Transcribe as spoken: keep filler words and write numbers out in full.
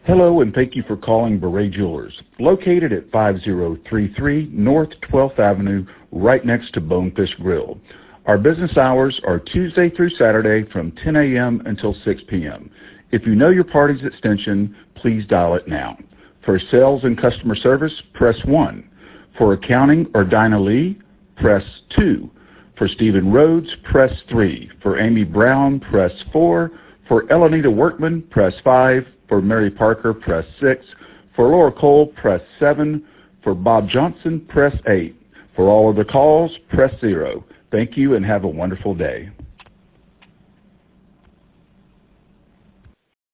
Hello, and thank you for calling Beret Jewelers, located at five oh three three North twelfth Avenue, right next to Bonefish Grill. Our business hours are Tuesday through Saturday from ten a.m. until six p.m. If you know your party's extension, please dial it now. For sales and customer service, press one. For accounting or Dinah Lee, press two. For Stephen Rhodes, press three. For Amy Brown, press four. For Elenita Workman, press five. For Mary Parker, press six. For Laura Cole, press seven. For Bob Johnson, press eight. For all other calls, press zero. Thank you and have a wonderful day.